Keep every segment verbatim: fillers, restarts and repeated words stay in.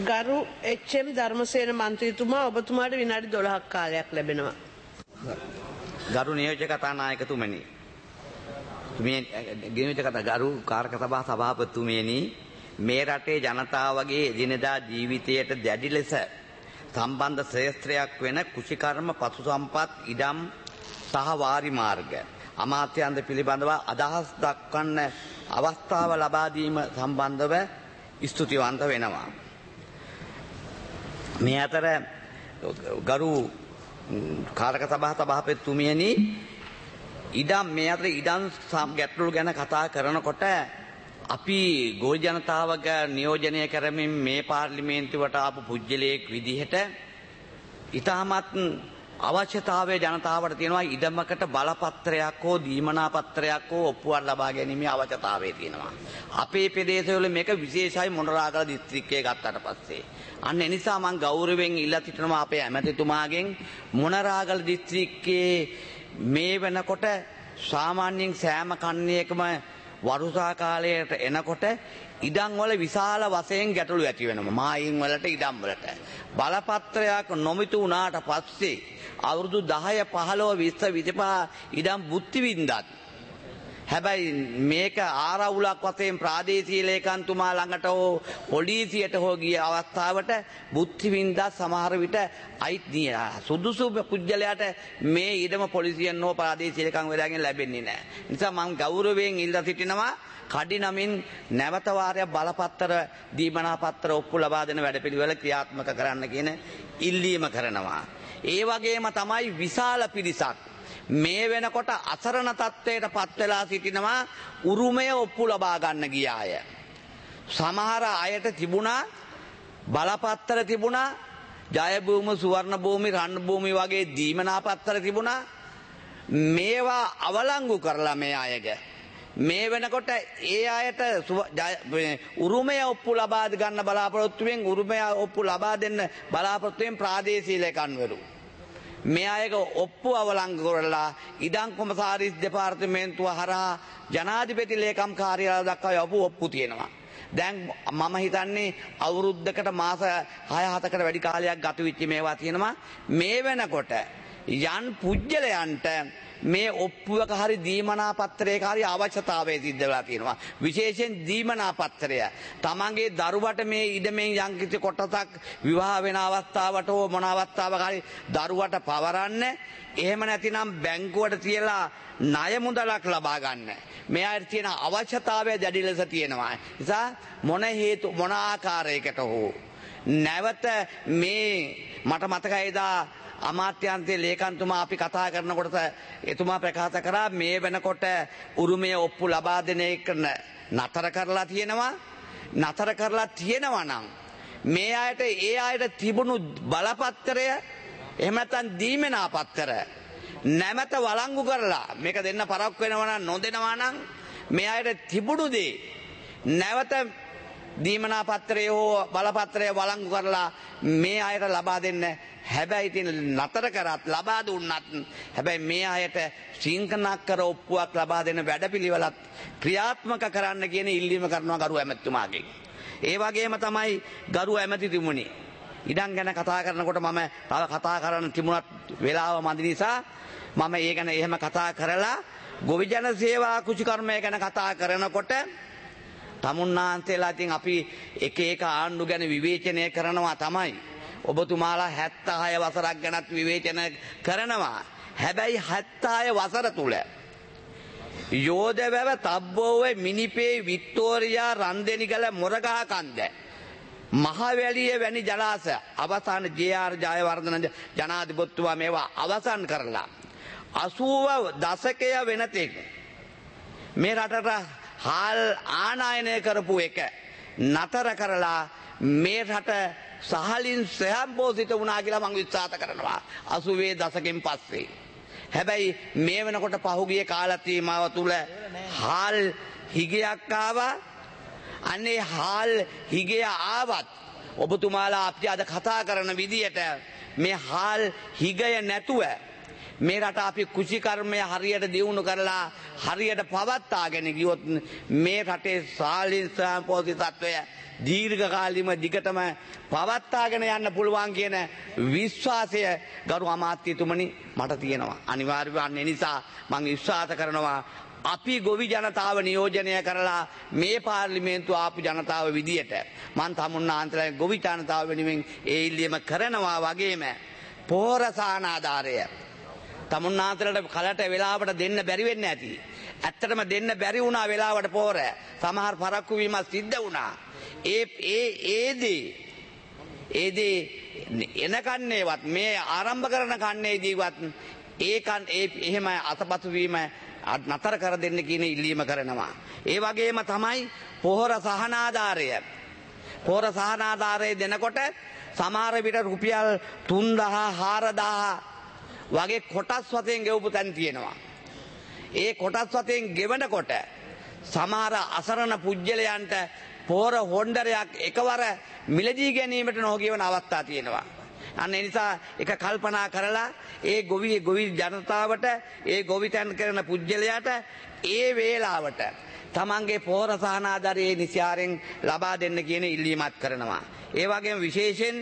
ගරු එච්.එම්. ධර්මසේන මන්ත්‍රීතුමා ඔබතුමාට විනාඩි දොළහක් කාලයක් ලැබෙනවා. ගරු නියෝජක කතානායකතුමනි, මේ නියෝජක කතා ගරු කාර්ක සභා සභාපතිතුමනි, මේ රටේ ජනතාවගේ එදිනෙදා ජීවිතයට දැඩි ලෙස සම්බන්ධ ශ්‍රේෂ්ඨයක් වෙන කුෂිකර්ම පසු සම්පත් ඉඩම් සහ වාරි මාර්ග අමාත්‍යාංශ පිළිබඳව අදහස් දක්වන්න අවස්ථාව ලබා දීම සම්බන්ධව ස්තුතිවන්ත වෙනවා. මේ අතර ගරු කාරක සභා සභාපතිතුමියනි, ඉඩම් මේ අතර ඉඩම් ගැටලු ගැන කතා කරනකොට අපි ගෝල් ජනතාවක නියෝජනය කරමින් මේ පාර්ලිමේන්තුවට ආපු පුජ්‍යලයක් විදිහට ඉතාමත් අවශ්‍යතාවය ජනතාවට තියෙනවා. ඉඩමකට බලපත්‍රයක් හෝ දීමනා පත්‍රයක් හෝ ඔප්පුවක් ලබා ගැනීමේ අවශ්‍යතාවය තියෙනවා. අපේ ප්‍රදේශවල මේක විශේෂයි මොනරාගල දිස්ත්‍රික්කයේ ගත්තට පස්සේ. අන්න ඒ නිසා මම ගෞරවයෙන් ඉල්ලා සිටිනවා අපේ ඇමතිතුමාගෙන් මොනරාගල දිස්ත්‍රික්කයේ මේ වෙනකොට සාමාන්‍යයෙන් සෑම කන්නයකම වරුසා කාලයට එනකොට ඉඩම් වල විශාල වශයෙන් ගැටලු ඇති වෙනවා. මායින් වලට ඉඩම් වලට බලපත්‍රයක් නොමිතු වුණාට පස්සේ අවුරුදු දහය පහළොව විස්ස විසිපහ ඉඩම් බුද්ධි වින්දත් හැබැයි මේක ආරවුලක් වශයෙන් ප්‍රාදේශීය ලේකම්තුමා ළඟට හෝ පොලිසියට හෝ ගිය අවස්ථාවට බුද්ධි වින්දත් සමහර විට අයිති සුදුසු පුජ්‍යලයට මේ ඉඩම පොලිසියෙන් හෝ ප්‍රාදේශීය ලේකම් වේදාගෙන් ලැබෙන්නේ නැහැ. නිසා මම ගෞරවයෙන් ඉල්ලා සිටිනවා කඩිනමින් නැවත වාරයක් බලපත්‍ර දීමනා පත්‍ර ඔප්පු ලබා දෙන වැඩපිළිවෙල ක්‍රියාත්මක කරන්න කියන ඉල්ලීම කරනවා. ඒ වගේම තමයි විශාල පිරිසක් මේ වෙනකොට අසරණ තත්ත්වයට පත් වෙලා සිටිනවා උරුමය ඔප්පු ලබා ගන්න ගිය අය. සමහර අයට තිබුණා බලපත්‍ර තිබුණා, ජයභූමි, සුවර්ණ භූමි, රන් භූමි වගේ දීමනා පත්‍ර තිබුණා. මේවා අවලංගු කරලා මේ අයගේ මේ වෙනකොට ඒ අයට උරුමය ඔප්පු ලබා ගන්න බලාපොරොත්තු වෙන උරුමය ඔප්පු ලබා දෙන්න බලාපොරොත්තු වෙන ප්‍රාදේශීය ලේකම්වරු මේ අයක ඔප්පු අවලංගු කරලා ඉඩම් කොමසාරිස් දෙපාර්තමේන්තුව හරහා ජනාධිපති ලේකම් කාර්යාලය දක්වා යපු ඔප්පු තියෙනවා. දැන් මම හිතන්නේ අවුරුද්දකට මාස හය හතකට වැඩි කාලයක් ගත වෙච්ච මේවා තියෙනවා. මේ වෙනකොට යන් පුජ්‍යලයන්ට මේ ඔප්පුවක හරි දීමනා පත්‍රයක හරි අවශ්‍යතාවය සිද්ධ වෙලා තියෙනවා. විශේෂයෙන් දීමනා පත්‍රය තමන්ගේ දරුවට මේ ඉඩමෙන් යම්කිසි කොටසක් විවාහ වෙන අවස්ථාවට හෝ මොන අවස්ථාවක හරි දරුවට පවරන්න, එහෙම නැතිනම් බැංකුවට තියලා ණය මුදලක් ලබා ගන්න. මේ අයට තියෙන අවශ්‍යතාවය දැඩි ලෙස තියෙනවා. නිසා මොන හේතු මොන ආකාරයකට හෝ නැවත මේ මට මතකයි දා අමාත්‍යාංශයේ ලේකම්තුමා අපි කතා කරනකොට එතුමා ප්‍රකාශ කරා මේ වෙනකොට උරුමය ඔප්පු ලබා දෙන එක නතර කරලා තියෙනවා. නතර කරලා තියෙනවා නම් මේ අයට ඒ අයට තිබුණු බලපත්‍රය එහෙම නැත්නම් දීමනා පත්‍ර නැමත වළංගු කරලා මේක දෙන්න පරක්කු වෙනවා නම් නොදෙනවා නම් මේ අයට තිබුණු දේ නැවත දීමනා පත්‍රය හෝ බලපත්‍රය වළංගු කරලා මේ අයට ලබා දෙන්න. හැබැයි ඉතින් නතර කරත් ලබා දුන්නත් හැබැයි මේ අයට සිංකනක්කර ඔප්පුවක් ලබා දෙන වැඩපිළිවෙලත් ක්‍රියාත්මක කරන්න කියන ඉල්ලීම කරනවා ගරු ඇමතිතුමාගෙන්. ඒ වගේම තමයි ගරු ඇමතිතුමනි, ඉඩම් ගැන කතා කරනකොට මම තව කතා කරන්න තිබුණත් වෙලාව මදි නිසා මම ඒ ගැන එහෙම කතා කරලා ගොවි ජන සේවා කුෂිකර්මය ගැන කතා කරනකොට තමුන්නාන්සේලා ඉතින් අපි එක එක ආණ්ඩු ගැන විවේචනය කරනවා තමයි. ඔබතුමාලා හැත්තහය වසරක් ගැනත් විවේචන කරනවා. හැබැයි හැත්තහය වසර තුල යෝධවැව, තබ්බෝවේ, මිනිපේ, වික්ටෝරියා, රන්දෙනිගල, මොරගහ කන්ද, මහවැලිය වැනි ජලාශය අවසාන ජේ.ආර්. ජයවර්ධන ජනාධිපතිතුමා මේවා අවසන් කරලා අසූව දශකය වෙනතෙක් මේ රටට හාල් ආනයනය කරපු එක නතර කරලා මේ රට සහලින් ස්වයංපෝෂිත වුණා කියලා මම විශ්වාස කරනවා අසූවේ දශකෙන් පස්සේ. හැබැයි මේ වෙනකොට පහුගිය කාල සීමාව තුල හාල් හිගයක් ආවා. අනේ හාල් හිගය ආවත් ඔබතුමාලා අපි අද කතා කරන විදියට මේ හාල් හිගය නැතුව මේ රට අපි කුෂිකර්මය හරියට දියුණු කරලා හරියට පවත්වාගෙන ගියොත් මේ රටේ සාලින් සම්පෝෂිතත්වය දීර්ඝකාලීනව දිගටම පවත්වාගෙන යන්න පුළුවන් කියන විශ්වාසය ගරු අමාත්‍යතුමනි මට තියෙනවා. අනිවාර්යයෙන්ම අන්න ඒ නිසා මම විශ්වාස කරනවා අපි ගොවි ජනතාව නියෝජනය කරලා මේ පාර්ලිමේන්තුව ආපු ජනතාව විදියට මම තමුන්නාන්තලා ගොවි ජනතාව වෙනුවෙන් ඒ ඉල්ලීම කරනවා වගේම පොහොර සහන ආධාරය තමුන්නාන්තලට කලට වෙලාවට දෙන්න බැරි වෙන්නේ නැති. ඇත්තටම දෙන්න බැරි වුණා වෙලාවට පොහොර. සමහර පරක්කු වීම සිද්ධ වුණා. ඒ ඒ ඒදී ඒදී එන කන්නේවත් මේ ආරම්භ කරන කන්නේදීවත් ඒකන් ඒ එහෙම අතපසු වීම නතර කර දෙන්න කියන ඉල්ලීම කරනවා. ඒ වගේම තමයි පොහොර සහනාධාරය. පොහොර සහනාධාරය දෙනකොට සමහර විට රුපියල් තුන්දාහ හාරදාහ වගේ කොටස් වශයෙන් ගෙවපු තැන් තියෙනවා. ඒ කොටස් වශයෙන් ගෙවනකොට සමහර අසරණ පුජ්‍යලයන්ට පොහොර හොණ්ඩරයක් එකවර මිලදී ගැනීමට නොහැකිවන අවස්ථා තියෙනවා. අන්න ඒ නිසා එක කල්පනා කරලා ඒ ගොවි ගොවි ජනතාවට ඒ ගොවිතැන් කරන පුජ්‍යලයට ඒ වේලාවට තමන්ගේ පොහොර සහනාධාරයේ නිසියාරෙන් ලබා දෙන්න කියන ඉල්ලීමක් කරනවා. ඒ වගේම විශේෂයෙන්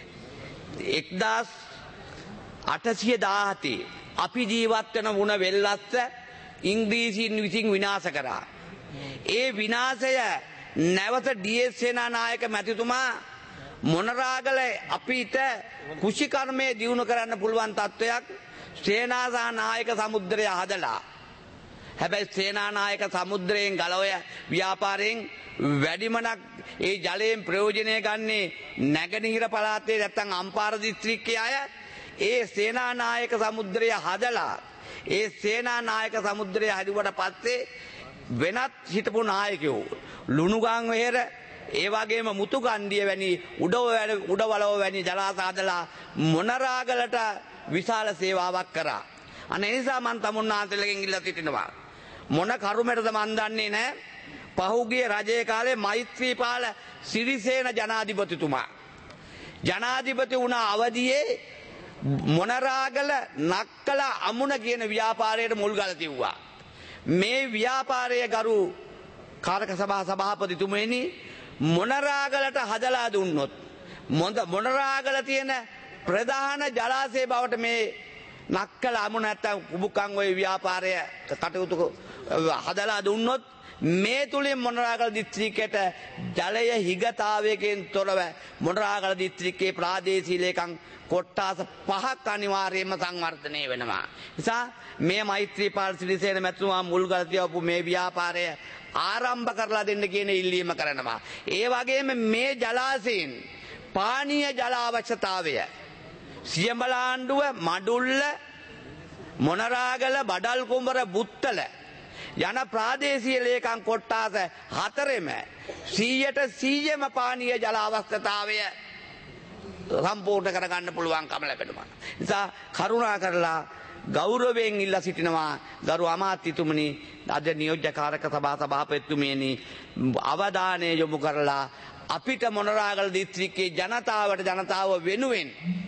එක්දාස් අටසිය දාහතේ අපි ජීවත් වෙන වුණ වෙල්ලස්ස ඉංග්‍රීසීන් විසින් විනාශ කරා. ඒ විනාශය නැවත ඩී.එස්. සේනානායක මැතිතුමා මොනරාගල අපිට කුෂිකර්මය දියුණු කරන්න පුළුවන් තත්ත්වයක් සේනානායක සමුද්‍රය හදලා. හැබැයි සේනානායක සමුද්‍රයෙන් ගලවය ව්‍යාපාරයෙන් වැඩිමනක් ඒ ජලයෙන් ප්‍රයෝජනය ගන්නේ නැගෙනහිර පළාතේ නැත්තම් අම්පාර දිස්ත්‍රික්කයේ අය. ඒ සේනානායක සමුද්‍රය හදලා ඒ සේනානායක සමුද්‍රය හදුවට පස්සේ වෙනත් හිටපු නායකයෝ ලුණුගම් වෙහෙර ඒ වගේම මුතුකණ්ඩිය වැනි උඩ උඩවලව වැනි ජලාශ හදලා මොනරාගලට විශාල සේවාවක් කරා. අනේ නිසා මම තමුන්නාන්තලගෙන් ඉල්ලා සිටිනවා. මොන කරුමෙටද මන් දන්නේ නැහැ. පහුගිය රජයේ කාලේ මෛත්‍රීපාල සිරිසේන ජනාධිපතිතුමා ජනාධිපති වුණ අවදියේ මොනරාගල නක්කල අමුණ කියන ව්‍යාපාරයට මුල් ගල තිව්වා. මේ ව්‍යාපාරයේ ගරු කාරක සභා සභාපතිතුමනි මොනරාගලට හදලා දුන්නොත් මොනරාගල තියෙන ප්‍රධාන ජලාශය බවට මේ නක්කල අමුණ නැත්තම් කුබුකන් ওই ව්‍යාපාරය කටයුතු හදලා දුන්නොත් මේ තුලින් මොනරාගල දිස්ත්‍රික්කයට ජලය හිගතාවයකින් තොරව මොනරාගල දිස්ත්‍රික්කයේ ප්‍රාදේශීය ලේකම් කොට්ටාස පහක් අනිවාර්යයෙන්ම සංවර්ධනය වෙනවා. නිසා මේ මෛත්‍රීපාල සිරිසේන මැතිතුමා මුල්ගල තියවපු මේ ව්‍යාපාරය ආරම්භ කරලා දෙන්න කියන ඉල්ලීම කරනවා. ඒ වගේම මේ ජලාශයෙන් පානීය ජල අවශ්‍යතාවය සියඹලාණ්ඩුව මඩුල්ල මොනරාගල බඩල් කුඹර බුත්තල යන ප්‍රාදේශීය ලේකම් කොට්ටාස හතරෙම සීයට සීයම පානීය ජල අවශ්‍යතාවය සම්පූර්ණ කරගන්න පුළුවන්කම ලැබෙනවා. නිසා කරුණා කරලා ගෞරවයෙන් ඉල්ලා සිටිනවා ගරු අමාත්‍යතුමනි අද නියෝජ්‍ය කාරක සභා සභාපතිතුමියනි අවධානය යොමු කරලා අපිට මොනරාගල දිස්ත්‍රික්කයේ ජනතාවට ජනතාව වෙනුවෙන්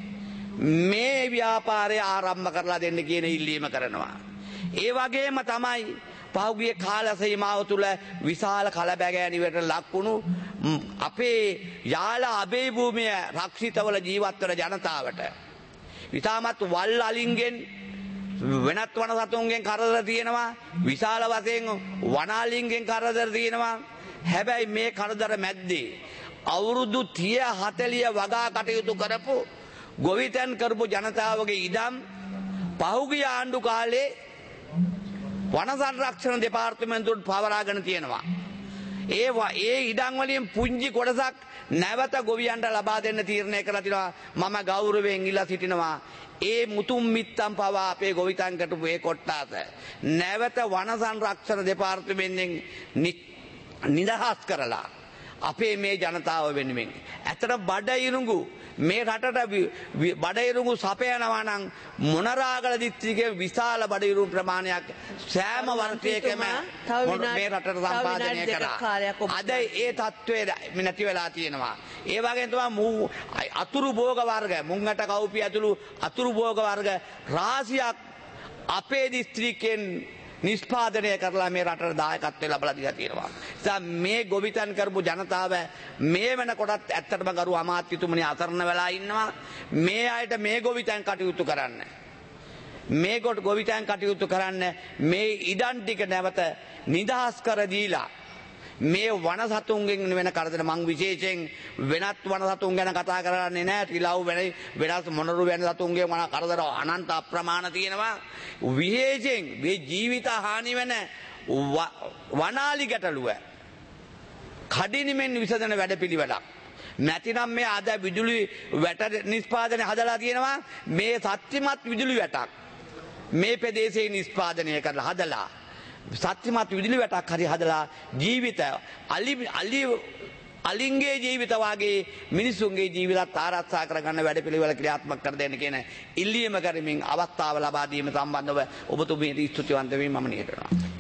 මේ ව්‍යාපාරය ආරම්භ කරලා දෙන්න කියන ඉල්ලීම කරනවා. ඒ වගේම තමයි පහුගිය කාල සීමාව තුළ විශාල කලබගෑනිවට ලක්වුණු අපේ යාල අබේ භූමිය රක්ෂිතවල ජීවත් වන ජනතාවට විතාමත් වල් අලින්ගෙන් වෙනත් වන සතුන්ගෙන් කරදර තියෙනවා. විශාල වශයෙන් වනාලින්ගෙන් කරදර තියෙනවා. හැබැයි මේ කරදර මැද්දේ අවුරුදු තිහ හතලිහ වගා කටයුතු කරපු ගොවිතැන් කරපු ජනතාවගේ ඉඩම් පහුගිය ආණ්ඩු කාලේ වන සංරක්ෂණ දෙපාර්තමේන්තුවට පවරාගෙන තියෙනවා. ඒ ඒ ඉඩම් වලින් පුංචි කොටසක් නැවත ගොවියන්ට ලබා දෙන්න තීරණය කරලා තිනවා. මම ගෞරවයෙන් ඉල්ලා සිටිනවා ඒ මුතුන් මිත්තන් පවා අපේ ගොවිතැන් කරපු ඒ කොට්ටාස නැවත වන සංරක්ෂණ දෙපාර්තමේන්තුවෙන් නිදහස් කරලා අපේ මේ ජනතාව වෙනුවෙන් ඇත්තට බඩ ඉරුඟු මේ රටට බඩ ඉරුඟු සපයනවා නම් මොනරාගල දිස්ත්‍රික්කයේ විශාල බඩ ඉරුඟු ප්‍රමාණයක් සෑම වර්ෂයකම මේ රටට සම්පාදනය කරා. අද ඒ තත්ත්වය නැති වෙලා තියෙනවා. ඒ වගේම තමයි අතුරු භෝග වර්ග මුංගට කවුපි ඇතුළු අතුරු භෝග වර්ග රාශියක් අපේ දිස්ත්‍රික්කයෙන් නිෂ්පාදනය කරලා මේ රටට දායකත්වය ලබලා දීලා තියෙනවා. ඒ මේ ගොවිතැන් කරපු ජනතාව මේ වෙනකොටත් ඇත්තටම ගරු අමාත්‍යතුමනි අසරණ වෙලා ඉන්නවා. මේ අයට මේ ගොවිතැන් කටයුතු කරන්න. මේ කොට ගොවිතැන් කටයුතු කරන්න මේ ඉඩම් ටික නැවත නිදහස් කර දීලා මේ වන සතුන්ගෙන් වෙන කරදර මං විශේෂයෙන් වෙනත් වන සතුන් ගැන කතා කරන්නේ නැහැ. ටිලව් වෙන වෙනස් මොනරු වෙන සතුන්ගේ වන කරදර අනන්ත අප්‍රමාණ තියෙනවා. විශේෂයෙන් මේ ජීවිත හානි වෙන වනාලි ගැටලුව කඩිනිමෙන් විසඳන වැඩපිළිවෙලක්. නැතිනම් මේ අද විදුලි වැට නිෂ්පාදනය හදලා තියෙනවා. මේ සත්‍යමත් විදුලි වැටක් මේ ප්‍රදේශයේ නිෂ්පාදනය කරලා හදලා සත්‍යමත් විදුලි වැටක් හරි හදලා ජීවිත අලි අලි අලින්ගේ ජීවිත වාගේ මිනිසුන්ගේ ජීවිතත් ආරක්ෂා කරගන්න වැඩපිළිවෙල ක්‍රියාත්මක කර දෙන්න කියන ඉල්ලීම කරමින් අවස්ථාව ලබා දීම සම්බන්ධව ඔබතුමීට ස්තුතිවන්ත වෙමි මම නියතනවා.